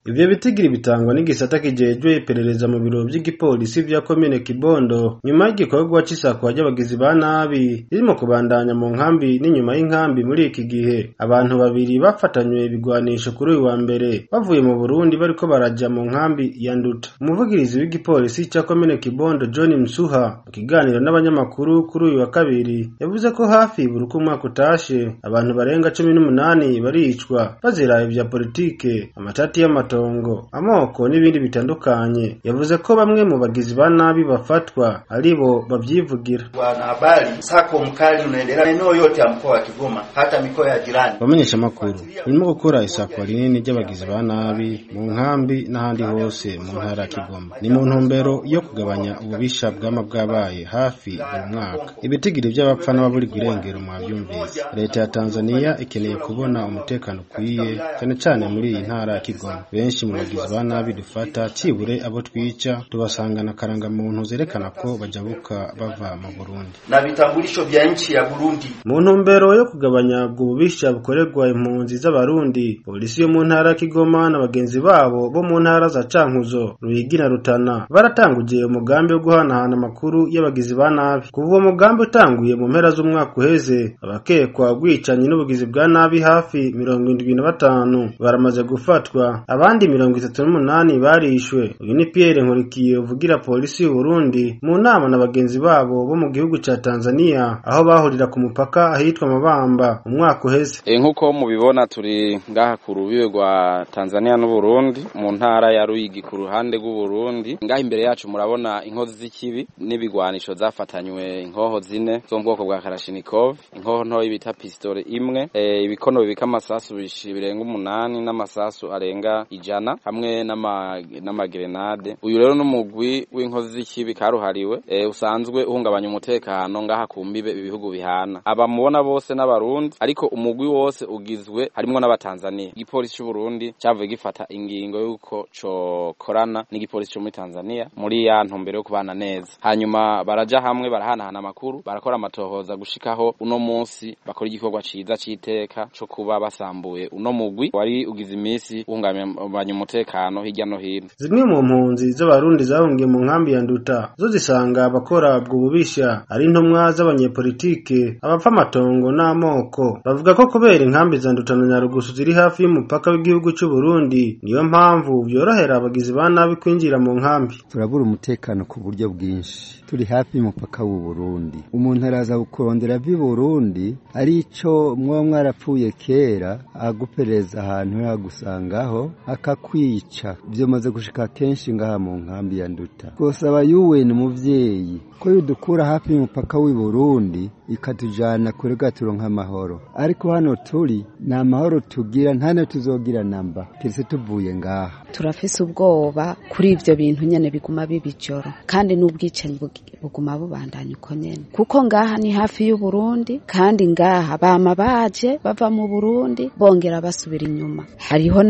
Ivyo bitigiri bitangwa n'igisata kijejwe iperereza mu biro vy'igipolisi vya komine Kibondo nyuma y'igikorwa c'isakwa ry'abagizi ba nabi ririmo kubandanya mu nkambi n'inyuma y'inkambi muri iki gihe. Abantu babiri bafatanywe ibigwanisho kuri uyu wa mbere bavuye mu Burundi bariko baraja mu nkambi ya Nduta. Umuvugirizi w'igipolisi ca komine Kibondo John Msuha mu kiganiro n'abanyamakuru kuri uyu wa kabiri yavuze ko hafi buri umwaka utashe abantu barenga 18 baricwa bazira ivya politike, amatati y'amatongo, amoko n'ibindi bitandukanye. Yavuze ko bamwe mu bagizi ba nabi bafatwa aribo bavyivugira. Wana habari msako mkali unaendelea eneo yote ya mkoa wa Kigoma hata mikoa ya jirani. Bamenyesha makuru urimo gukora isakwa rinini ry'abagizi ba nabi mu nkambi n'ahandi hose mu ntara ya Kigoma. Ni mu ntumbero yo kugabanya ububisha bw'abaye hafi buri mwaka. Ibitigiri by'abapfa n'ababuri irengero mu byumvise. Leta ya Tanzania ikeneye kubona umutekano ukwiye cyane cyane muri iyi ntara ya Kigoma. Benshi mu bagizi ba nabi dufata cibure abo twica tubasangana karanga muntu zerekana ko bajabuka bava mu Burundi na vitambulisho vya nchi ya Burundi. Mu ntumbero yo kugabanya ububisha bukorerwa impunzi z'abarundi, polisi yo mu ntara ya Kigoma n'abagenzi babo bo mu ntara za Cankuzo, Ruyigi na Rutana baratanguje umugambi wo guhanahana amakuru y'abagizi ba nabi. Kuva uwo mugambi utanguye mu mpera z'umwaka uheze, abakekwa ubwicanyi n'ubugizi bwa nabi hafi 75 baramaze gufatwa, abandi 38 barishwe. Uyu ni Pierre Nkurikiye uvugira polisi y'u Burundi mu nama n'abagenzi babo bo mu gihugu ca Tanzania aho bahurira ku mupaka ahitwa Mabamba umwaka uheze. Nkuko mubibona turi ngaha ku rubibe rwa Tanzania n'u Burundi mu ntara ya Ruyigi ku ruhande rw'u Burundi. Ngaha imbere yacu murabona inkozi z'ikibi n'ibigwanisho zafatanywe inkoho zine zo mu bwoko bwa Kalashnikov, inkoho nto ibita pistole imwe, ibikono bibika amasasu birenga 8 n'amasasu arenga 100 hamwe n'amagrenade. Uyu rero n'umugwi w'inkozi z'ikibi karuhariwe usanzwe uhungabanya umutekano ngaha ku mbibe ibihugu bihana. Aba mubona bose n'abarundi ariko umugwi wose ugizwe harimo n'abatanzania. Igipolisi cy'u Burundi cyavuye gifata ingingo yuko cokorana n'igipolisi cyo muri Tanzania muri ya ntumbero yo kubana neza. Hanyuma baraja hamwe barahanahana amakuru, barakora amatohoza gushikaho uno munsi bakora igikorwa ciza citeka cyo kuba basambuye uno mugwi wari ugize imisi uhungabanya umutekano hirya no hino. Zimwe mu mpunzi z'abarundi zahungiye mu nkambi ya Nduta zo zisanga abakora ubwo bubisha ari intumwa z'abanyepolitike, abapfa amatongo n'amoko. Bavuga ko kubera inkambi za Nduta na Nyarugusu ziri hafi y'umupaka w'igihugu cy'u Burundi niyo mpamvu byorohera abagizi ba nabi kwinjira mu nkambi. Turabura umutekano ku buryo bwinshi. Turi hafi y'umupaka w'u Burundi. Umuntu araza gukorondera vi Burundi arico mwarapfuye kera agupereza ahantu yagusangaho akakwica. Byo maze gushika kenshi ngaha mu nkambi ya Nduta. Gosaba UN muvyeyi ko yudukura hafi y'umupaka w'u Burundi ikatujana kure gaturonka amahoro. Ariko hano turi na amahoro tugira ntane tuzogira namba kirse tuvuye ngaha. Turafise ubwoba kuri ivyo bintu nyene biguma bibijoro kandi n'ubwicanyi buguma bubandanya uko nyene kuko ngaha ni hafi y'u Burundi kandi ngaha bama baje bava mu Burundi bongera basubira inyuma. Hariho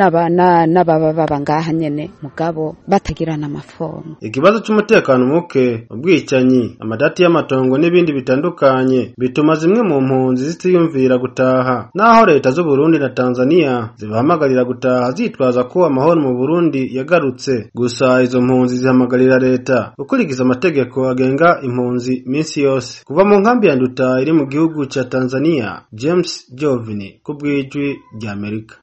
n'ababa ngaha nyene mugabo batagirana amafomu. Ikibazo cy'umutekano muke, ubwicanyi, amadati y'amatongo n'ibindi bitandukanye bituma zimwe mu mpunzi zitiyumvira gutaha, naho leta z'u Burundi na Tanzania zibahamagarira gutaha zitwaza ko amahoro mu Burundi yagarutse. Gusa izo mpunzi zihamagarira leta gukurikiza amategeko agenga impunzi minsi yose. Kuva mu nkambi ya Nduta iri mu gihugu ca Tanzania, James Jovini ku bw'ijwi ry'Amerika.